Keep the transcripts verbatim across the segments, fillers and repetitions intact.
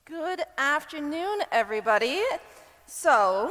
Good afternoon, everybody. So,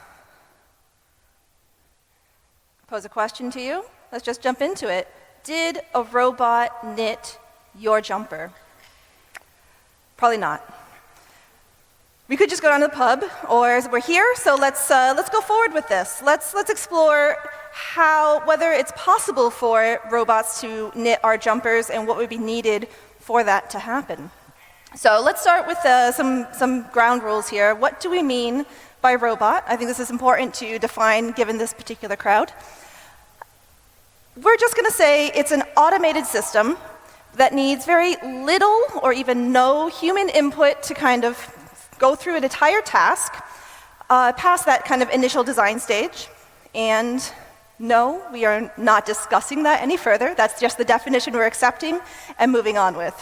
pose a question to you. Let's just jump into it. Did a robot knit your jumper? Probably not. We could just go down to the pub, or we're here, so let's uh, let's go forward with this. Let's let's explore how whether it's possible for robots to knit our jumpers and what would be needed for that to happen. So let's start with uh, some, some ground rules here. What do we mean by robot? I think this is important to define given this particular crowd. We're just going to say it's an automated system that needs very little or even no human input to kind of go through an entire task, uh, past that kind of initial design stage. And no, we are not discussing that any further. That's just the definition we're accepting and moving on with.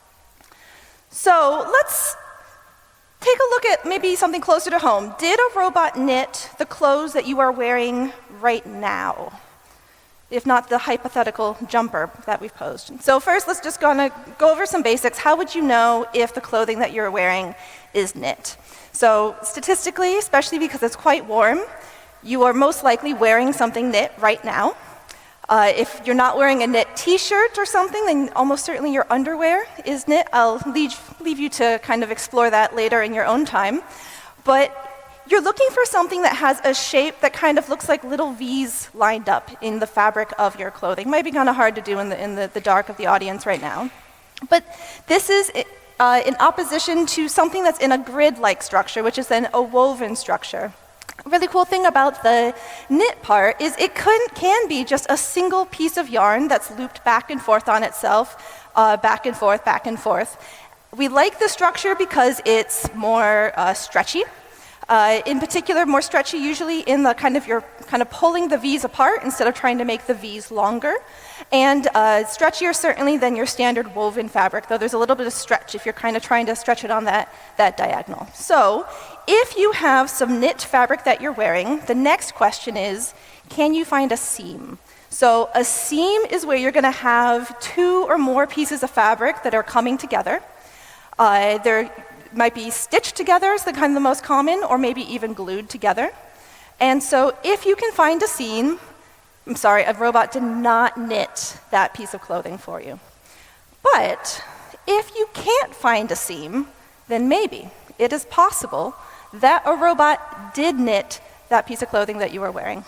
So let's take a look at maybe something closer to home. Did a robot knit the clothes that you are wearing right now? If not the hypothetical jumper that we've posed. So first, let's just gonna go over some basics. How would you know if the clothing that you're wearing is knit? So statistically, especially because it's quite warm, you are most likely wearing something knit right now. Uh, if you're not wearing a knit t-shirt or something, then almost certainly your underwear is knit. I'll leave, leave you to kind of explore that later in your own time. But you're looking for something that has a shape that kind of looks like little V's lined up in the fabric of your clothing. Might be kind of hard to do in the, in the, the dark of the audience right now. But this is uh, in opposition to something that's in a grid-like structure, which is then a woven structure. A really cool thing about the knit part is it can, can be just a single piece of yarn that's looped back and forth on itself, uh, back and forth, back and forth. We like the structure because it's more uh, stretchy. Uh, in particular, more stretchy usually in the kind of you're kind of pulling the V's apart instead of trying to make the V's longer. And uh, stretchier certainly than your standard woven fabric, though there's a little bit of stretch if you're kind of trying to stretch it on that, that diagonal. So if you have some knit fabric that you're wearing, the next question is, can you find a seam? So a seam is where you're gonna have two or more pieces of fabric that are coming together. Uh, they're might be stitched together is the kind of the most common, or maybe even glued together. And so if you can find a seam, I'm sorry, a robot did not knit that piece of clothing for you. But if you can't find a seam, then maybe it is possible that a robot did knit that piece of clothing that you are wearing.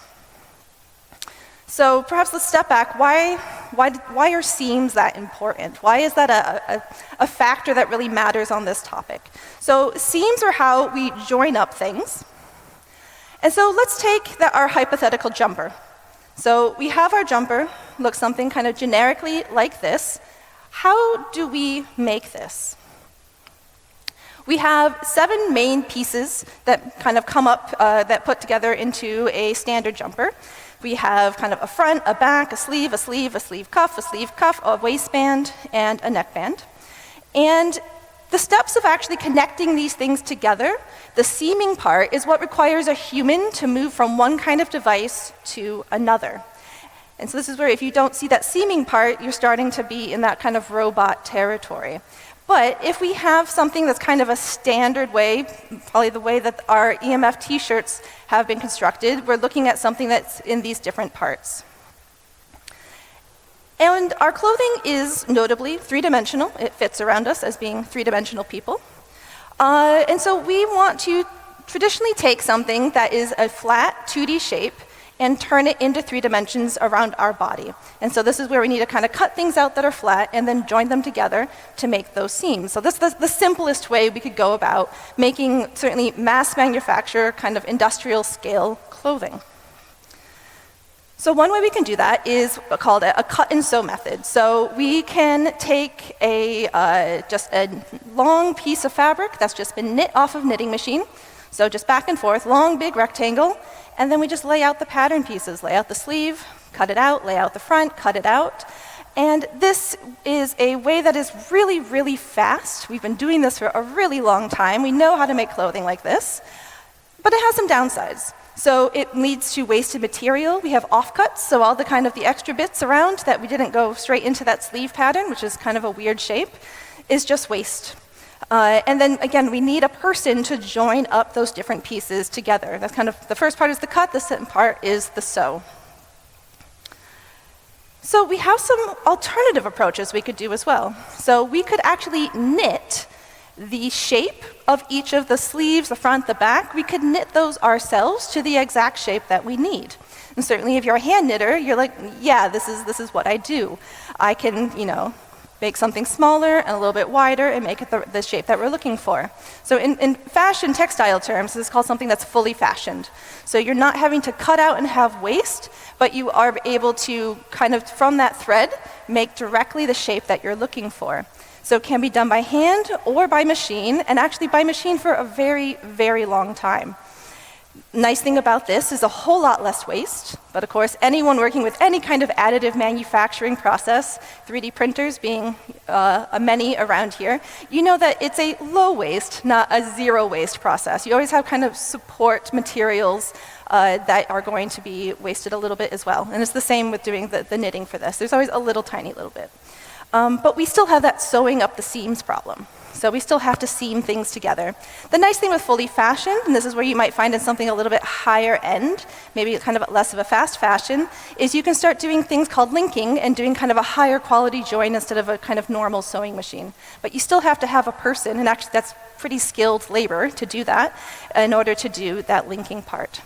So perhaps let's step back. Why, why, why are seams that important? Why is that a, a, a factor that really matters on this topic? So seams are how we join up things. And so let's take the, our hypothetical jumper. So we have our jumper, looks something kind of generically like this. How do we make this? We have seven main pieces that kind of come up, uh, that put together into a standard jumper. We have kind of a front, a back, a sleeve, a sleeve, a sleeve cuff, a sleeve cuff, a waistband, and a neckband. And the steps of actually connecting these things together, the seaming part, is what requires a human to move from one kind of device to another. And so this is where if you don't see that seaming part, you're starting to be in that kind of robot territory. But if we have something that's kind of a standard way, probably the way that our E M F t-shirts have been constructed, we're looking at something that's in these different parts. And our clothing is notably three-dimensional. It fits around us as being three-dimensional people. Uh, and so we want to traditionally take something that is a flat two D shape and turn it into three dimensions around our body. And so this is where we need to kind of cut things out that are flat and then join them together to make those seams. So this is the simplest way we could go about making certainly mass manufacture, kind of industrial scale clothing. So one way we can do that is called a, a cut and sew method. So we can take a uh, just a long piece of fabric that's just been knit off of knitting machine. So just back and forth, long, big rectangle. And then we just lay out the pattern pieces, lay out the sleeve, cut it out, lay out the front, cut it out. And this is a way that is really, really fast. We've been doing this for a really long time. We know how to make clothing like this, but it has some downsides. So it leads to wasted material. We have offcuts, so all the kind of the extra bits around that we didn't go straight into that sleeve pattern, which is kind of a weird shape, is just waste. Uh, and then again, we need a person to join up those different pieces together. That's kind of, the first part is the cut, the second part is the sew. So we have some alternative approaches we could do as well. So we could actually knit the shape of each of the sleeves, the front, the back. We could knit those ourselves to the exact shape that we need. And certainly if you're a hand knitter, you're like, yeah, this is, this is what I do. I can, you know, make something smaller and a little bit wider and make it the, the shape that we're looking for. So in, in fashion textile terms, this is called something that's fully fashioned. So you're not having to cut out and have waste, but you are able to kind of, from that thread, make directly the shape that you're looking for. So it can be done by hand or by machine, and actually by machine for a very, very long time. Nice thing about this is a whole lot less waste, but of course anyone working with any kind of additive manufacturing process, three D printers being uh, a many around here, you know that it's a low waste, not a zero waste process. You always have kind of support materials uh, that are going to be wasted a little bit as well. And it's the same with doing the, the knitting for this. There's always a little tiny little bit. Um, but we still have that sewing up the seams problem. So we still have to seam things together. The nice thing with fully fashioned, and this is where you might find in something a little bit higher end, maybe kind of less of a fast fashion, is you can start doing things called linking and doing kind of a higher quality join instead of a kind of normal sewing machine. But you still have to have a person, and actually that's pretty skilled labor to do that, in order to do that linking part.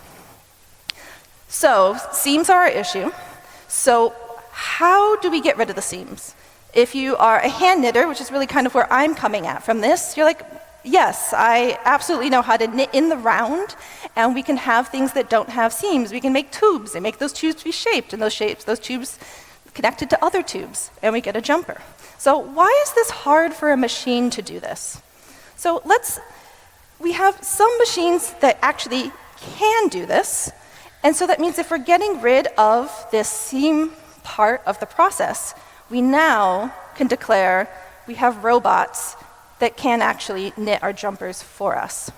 So seams are our issue. So how do we get rid of the seams? If you are a hand knitter, which is really kind of where I'm coming at from this, you're like, yes, I absolutely know how to knit in the round, and we can have things that don't have seams. We can make tubes and make those tubes be shaped, and those shapes, those tubes connected to other tubes, and we get a jumper. So why is this hard for a machine to do this? So let's, we have some machines that actually can do this, and so that means if we're getting rid of this seam part of the process, we now can declare we have robots that can actually knit our jumpers for us.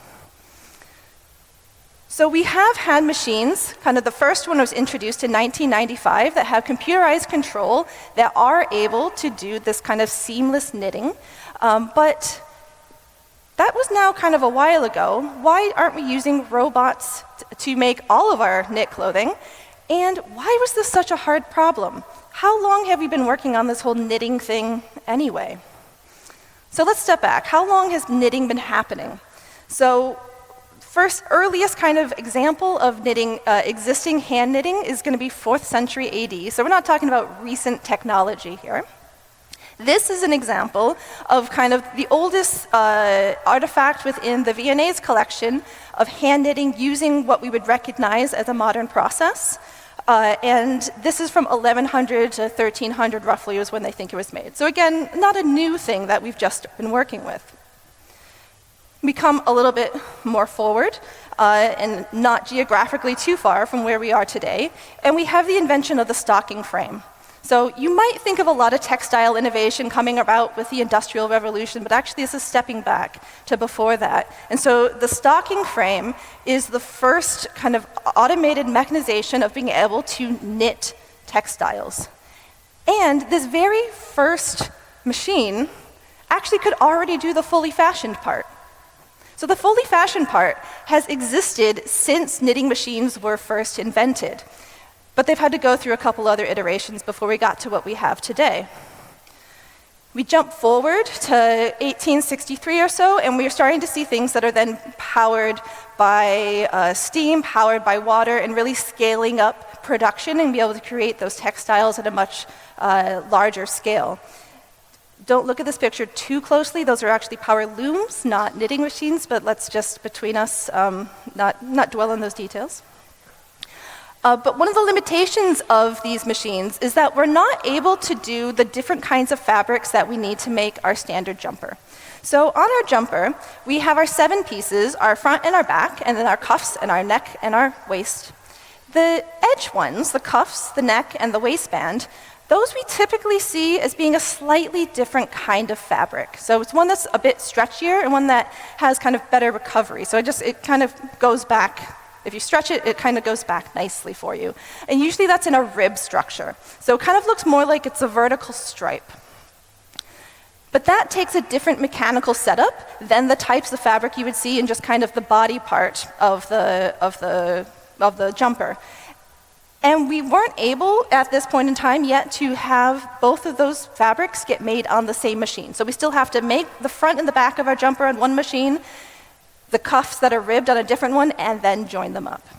So we have had machines, kind of the first one was introduced in nineteen ninety-five, that have computerized control that are able to do this kind of seamless knitting. Um, but that was now kind of a while ago. Why aren't we using robots t- to make all of our knit clothing? And why was this such a hard problem? How long have we been working on this whole knitting thing anyway? So let's step back. How long has knitting been happening? So first earliest kind of example of knitting, uh, existing hand knitting is going to be fourth century A D. So we're not talking about recent technology here. This is an example of kind of the oldest uh, artifact within the Viennese collection of hand knitting using what we would recognize as a modern process. Uh, and this is from eleven hundred to thirteen hundred roughly was when they think it was made. So again, not a new thing that we've just been working with. We come a little bit more forward uh, and not geographically too far from where we are today, and we have the invention of the stocking frame. So you might think of a lot of textile innovation coming about with the Industrial Revolution, but actually this is stepping back to before that. And so the stocking frame is the first kind of automated mechanization of being able to knit textiles. And this very first machine actually could already do the fully fashioned part. So the fully fashioned part has existed since knitting machines were first invented. But they've had to go through a couple other iterations before we got to what we have today. We jump forward to eighteen sixty-three or so, and we're starting to see things that are then powered by uh, steam, powered by water, and really scaling up production and be able to create those textiles at a much uh, larger scale. Don't look at this picture too closely. Those are actually power looms, not knitting machines, but let's just, between us, um, not, not dwell on those details. Uh, but one of the limitations of these machines is that we're not able to do the different kinds of fabrics that we need to make our standard jumper. So on our jumper, we have our seven pieces, our front and our back, and then our cuffs and our neck and our waist. The edge ones, the cuffs, the neck, and the waistband, those we typically see as being a slightly different kind of fabric. So it's one that's a bit stretchier and one that has kind of better recovery. So it just, it kind of goes back. If you stretch it, it kind of goes back nicely for you. And usually that's in a rib structure. So it kind of looks more like it's a vertical stripe. But that takes a different mechanical setup than the types of fabric you would see in just kind of the body part of the, of the, of the jumper. And we weren't able, at this point in time yet, to have both of those fabrics get made on the same machine. So we still have to make the front and the back of our jumper on one machine, the cuffs that are ribbed on a different one, and then join them up.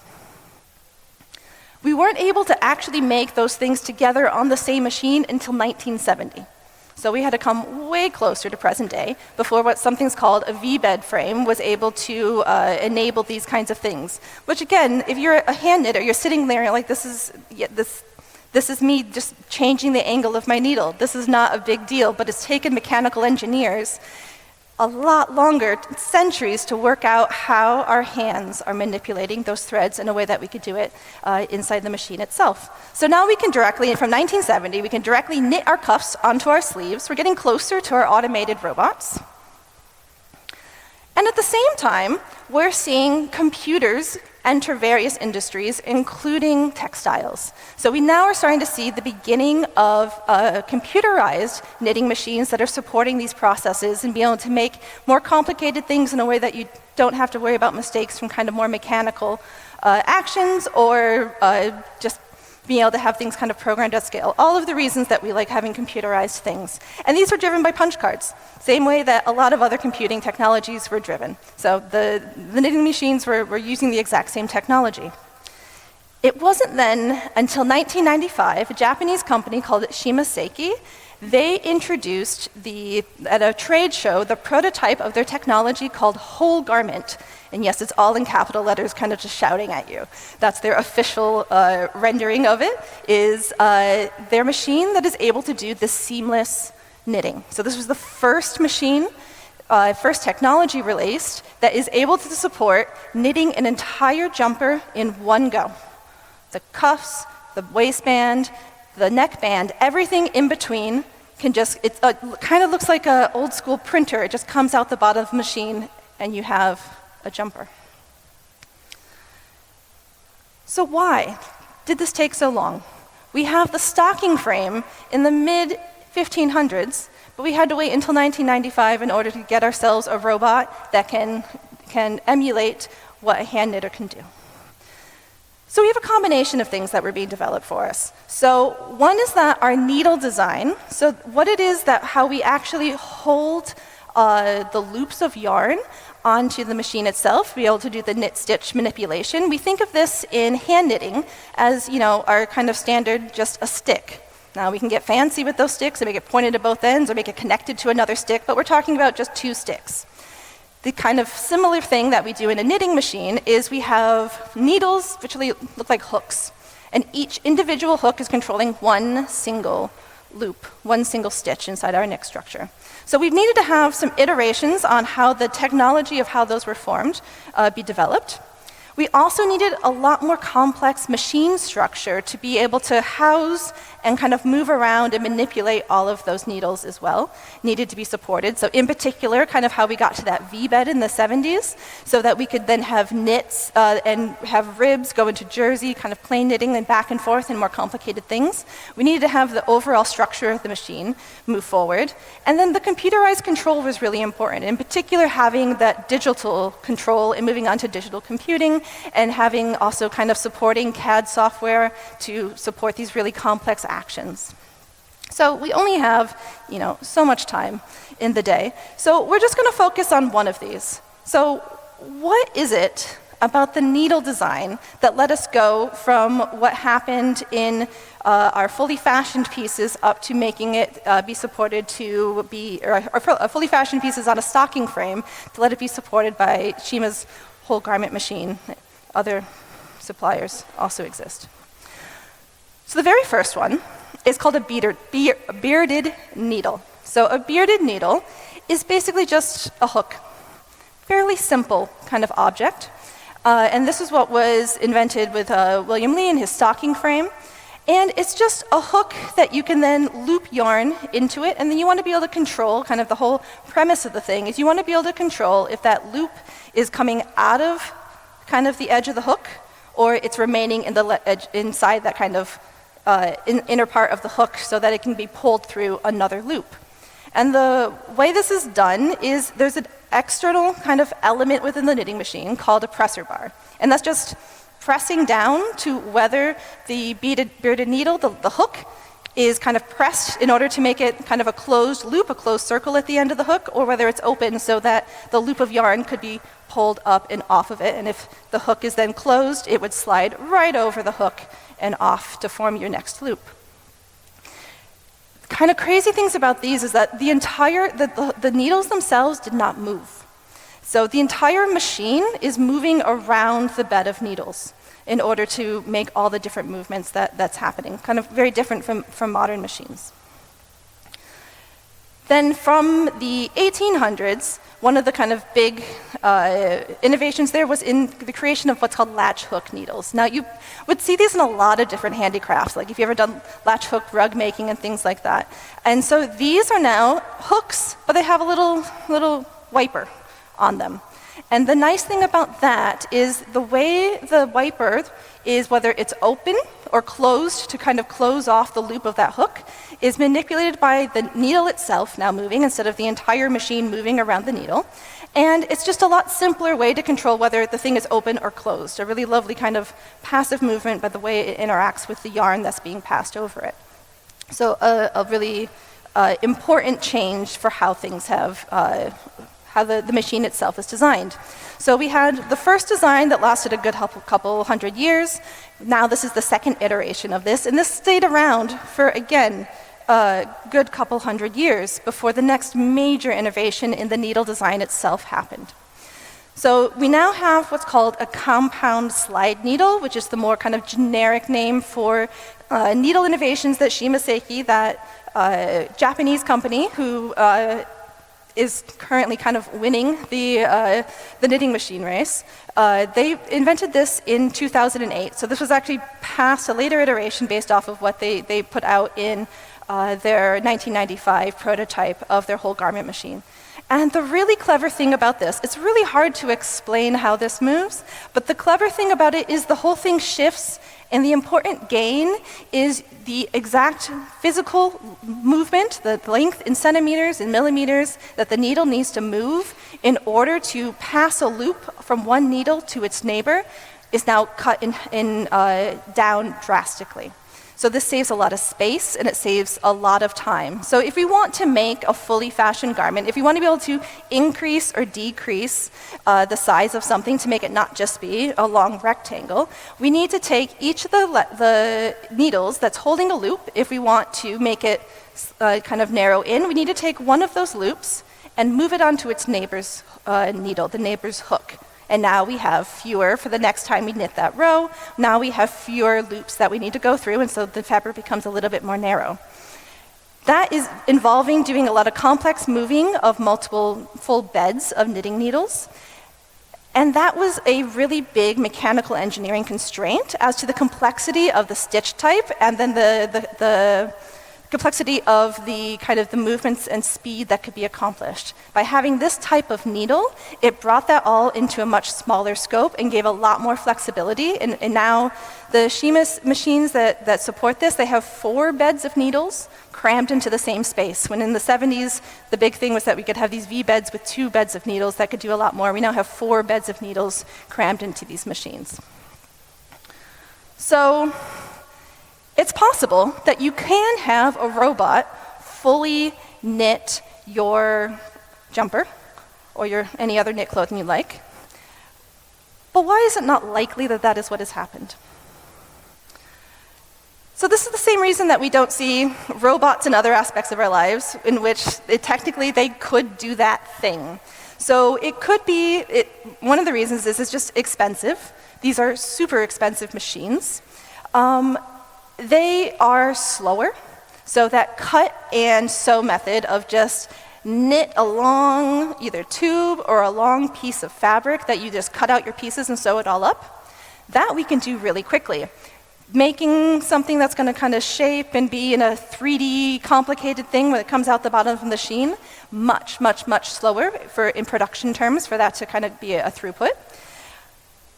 We weren't able to actually make those things together on the same machine until nineteen seventy. So we had to come way closer to present day before what something's called a V-bed frame was able to uh, enable these kinds of things. Which again, if you're a hand knitter, you're sitting there and you're like, this is, yeah, this, this is me just changing the angle of my needle. This is not a big deal, but it's taken mechanical engineers a lot longer, centuries, to work out how our hands are manipulating those threads in a way that we could do it uh, inside the machine itself. So now we can directly, from nineteen seventy, we can directly knit our cuffs onto our sleeves. We're getting closer to our automated robots. And at the same time, we're seeing computers enter various industries, including textiles. So we now are starting to see the beginning of uh, computerized knitting machines that are supporting these processes and being able to make more complicated things in a way that you don't have to worry about mistakes from kind of more mechanical uh, actions or uh, just being able to have things kind of programmed at scale. All of the reasons that we like having computerized things. And these were driven by punch cards, same way that a lot of other computing technologies were driven. So the, the knitting machines were, were using the exact same technology. It wasn't then until nineteen ninety-five, a Japanese company called Shimaseki, they introduced the, at a trade show, the prototype of their technology called whole garment. And yes, it's all in capital letters, kind of just shouting at you. That's their official uh, rendering of it, is uh, their machine that is able to do this seamless knitting. So this was the first machine, uh, first technology released, that is able to support knitting an entire jumper in one go. The cuffs, the waistband, the neckband, everything in between can just, it uh, kind of looks like an old school printer. It just comes out the bottom of the machine and you have a jumper. So why did this take so long? We have the stocking frame in the mid fifteen hundreds, but we had to wait until nineteen ninety-five in order to get ourselves a robot that can, can emulate what a hand knitter can do. So we have a combination of things that were being developed for us. So one is that our needle design, so what it is that how we actually hold uh, the loops of yarn onto the machine itself, be able to do the knit stitch manipulation. We think of this in hand knitting as, you know, our kind of standard, just a stick. Now we can get fancy with those sticks and make it pointed to both ends or make it connected to another stick, but we're talking about just two sticks. The kind of similar thing that we do in a knitting machine is we have needles which look like hooks, and each individual hook is controlling one single loop, one single stitch inside our neck structure. So we've needed to have some iterations on how the technology of how those were formed uh, be developed. We also needed a lot more complex machine structure to be able to house and kind of move around and manipulate all of those needles as well, needed to be supported. So in particular, kind of how we got to that V-bed in the seventies, so that we could then have knits uh, and have ribs go into jersey, kind of plain knitting and back and forth and more complicated things. We needed to have the overall structure of the machine move forward. And then the computerized control was really important, in particular having that digital control and moving on to digital computing, and having also kind of supporting C A D software to support these really complex actions. So we only have, you know, so much time in the day. So we're just going to focus on one of these. So what is it about the needle design that let us go from what happened in uh, our fully fashioned pieces up to making it uh, be supported to be, or, or fully fashioned pieces on a stocking frame to let it be supported by Shima's whole garment machine? Other suppliers also exist. So the very first one is called a bearded, beard, bearded needle. So a bearded needle is basically just a hook. Fairly simple kind of object. Uh, and this is what was invented with uh, William Lee in his stocking frame. And it's just a hook that you can then loop yarn into it, and then you want to be able to control, kind of the whole premise of the thing is you want to be able to control if that loop is coming out of kind of the edge of the hook, or it's remaining in the le- edge, inside that kind of uh, in, inner part of the hook so that it can be pulled through another loop. And the way this is done is there's an external kind of element within the knitting machine called a presser bar. And that's just pressing down to whether the beaded, bearded needle, the, the hook, is kind of pressed in order to make it kind of a closed loop, a closed circle at the end of the hook, or whether it's open so that the loop of yarn could be pulled up and off of it. And if the hook is then closed, it would slide right over the hook and off to form your next loop. Kind of crazy things about these is that the entire, the, the, the needles themselves did not move. So the entire machine is moving around the bed of needles in order to make all the different movements that, that's happening, kind of very different from, from modern machines. Then from the eighteen hundreds, one of the kind of big uh, innovations there was in the creation of what's called latch hook needles. Now you would see these in a lot of different handicrafts, like if you've ever done latch hook rug making and things like that. And so these are now hooks, but they have a little, little wiper on them. And the nice thing about that is the way the wiper is, whether it's open or closed to kind of close off the loop of that hook, is manipulated by the needle itself now moving instead of the entire machine moving around the needle. And it's just a lot simpler way to control whether the thing is open or closed. A really lovely kind of passive movement by the way it interacts with the yarn that's being passed over it. So a, a really uh, important change for how things have uh, how the, the machine itself is designed. So we had the first design that lasted a good couple hundred years. Now this is the second iteration of this, and this stayed around for, again, a good couple hundred years before the next major innovation in the needle design itself happened. So we now have what's called a compound slide needle, which is the more kind of generic name for uh, needle innovations that Shimaseki, that uh, Japanese company who uh, is currently kind of winning the, uh, the knitting machine race. Uh, they invented this in two thousand eight. So this was actually past a later iteration based off of what they, they put out in uh, their nineteen ninety-five prototype of their whole garment machine. And the really clever thing about this, it's really hard to explain how this moves, but the clever thing about it is the whole thing shifts, and the important gain is the exact physical movement, the length in centimeters and millimeters that the needle needs to move in order to pass a loop from one needle to its neighbor is now cut in, in, uh, down drastically. So this saves a lot of space and it saves a lot of time. So if we want to make a fully fashioned garment, if we want to be able to increase or decrease uh, the size of something to make it not just be a long rectangle, we need to take each of the, le- the needles that's holding a loop. If we want to make it uh, kind of narrow in, we need to take one of those loops and move it onto its neighbor's uh, needle, the neighbor's hook. And now we have fewer, for the next time we knit that row, now we have fewer loops that we need to go through, and so the fabric becomes a little bit more narrow. That is involving doing a lot of complex moving of multiple full beds of knitting needles. And that was a really big mechanical engineering constraint as to the complexity of the stitch type and then the, the, the complexity of the kind of the movements and speed that could be accomplished. By having this type of needle, it brought that all into a much smaller scope and gave a lot more flexibility. And, and now the Shimas machines that, that support this, they have four beds of needles crammed into the same space. When in the seventies, the big thing was that we could have these V beds with two beds of needles that could do a lot more. We now have four beds of needles crammed into these machines. So it's possible that you can have a robot fully knit your jumper or your any other knit clothing you like. But why is it not likely that that is what has happened? So this is the same reason that we don't see robots in other aspects of our lives in which it, technically they could do that thing. So it could be, it, one of the reasons is it's just expensive. These are super expensive machines. Um, They are slower, so that cut and sew method of just knit a long either tube or a long piece of fabric that you just cut out your pieces and sew it all up, that we can do really quickly. Making something that's going to kind of shape and be in a three D complicated thing when it comes out the bottom of the machine, much, much, much slower for in production terms for that to kind of be a, a throughput.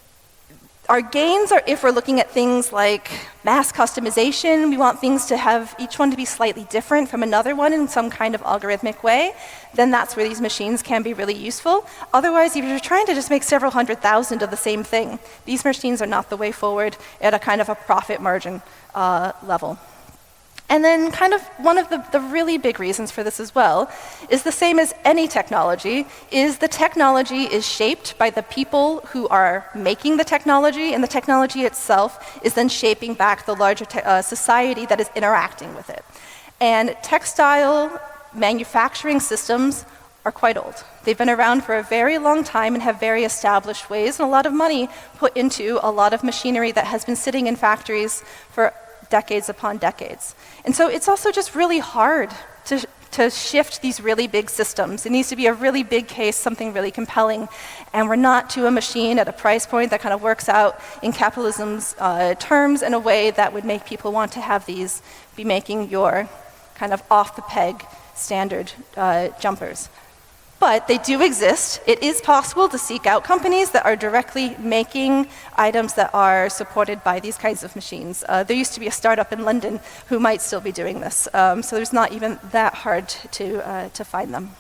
Our gains are if we're looking at things like mass customization. We want things to have each one to be slightly different from another one in some kind of algorithmic way. Then that's where these machines can be really useful. Otherwise, if you're trying to just make several hundred thousand of the same thing, these machines are not the way forward at a kind of a profit margin uh, level. And then kind of one of the, the really big reasons for this as well is the same as any technology, is the technology is shaped by the people who are making the technology, and the technology itself is then shaping back the larger te- uh, society that is interacting with it. And textile manufacturing systems are quite old. They've been around for a very long time and have very established ways, and a lot of money put into a lot of machinery that has been sitting in factories for decades upon decades. And so it's also just really hard to, to shift these really big systems. It needs to be a really big case, something really compelling, and we're not to a machine at a price point that kind of works out in capitalism's uh, terms in a way that would make people want to have these be making your kind of off-the-peg standard uh, jumpers. But they do exist. It is possible to seek out companies that are directly making items that are supported by these kinds of machines. Uh, there used to be a startup in London who might still be doing this. Um, so it's not even that hard to, uh, to find them.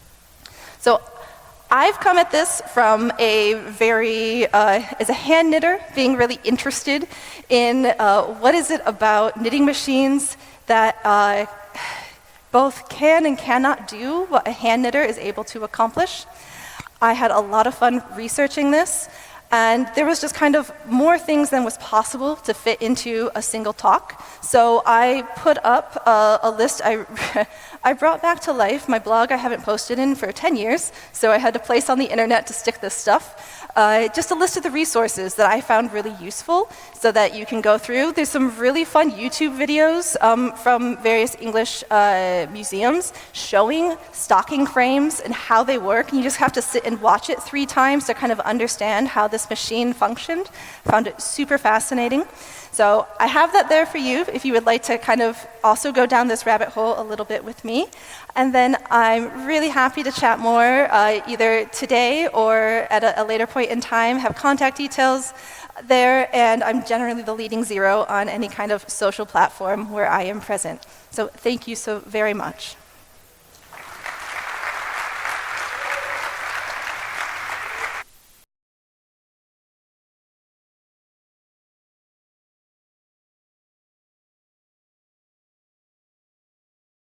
So I've come at this from a very, uh, as a hand knitter, being really interested in uh, what is it about knitting machines that uh, both can and cannot do what a hand knitter is able to accomplish. I had a lot of fun researching this, and there was just kind of more things than was possible to fit into a single talk. So I put up a, a list. I, I brought back to life my blog I haven't posted in for ten years, so I had to place on the internet to stick this stuff. Uh, just a list of the resources that I found really useful so that you can go through. There's some really fun YouTube videos um, from various English uh, museums showing stocking frames and how they work. And you just have to sit and watch it three times to kind of understand how this machine functioned. Found it super fascinating. So I have that there for you if you would like to kind of also go down this rabbit hole a little bit with me. And then I'm really happy to chat more uh, either today or at a, a later point in time, have contact details there, and I'm generally the leading zero on any kind of social platform where I am present. So thank you so very much.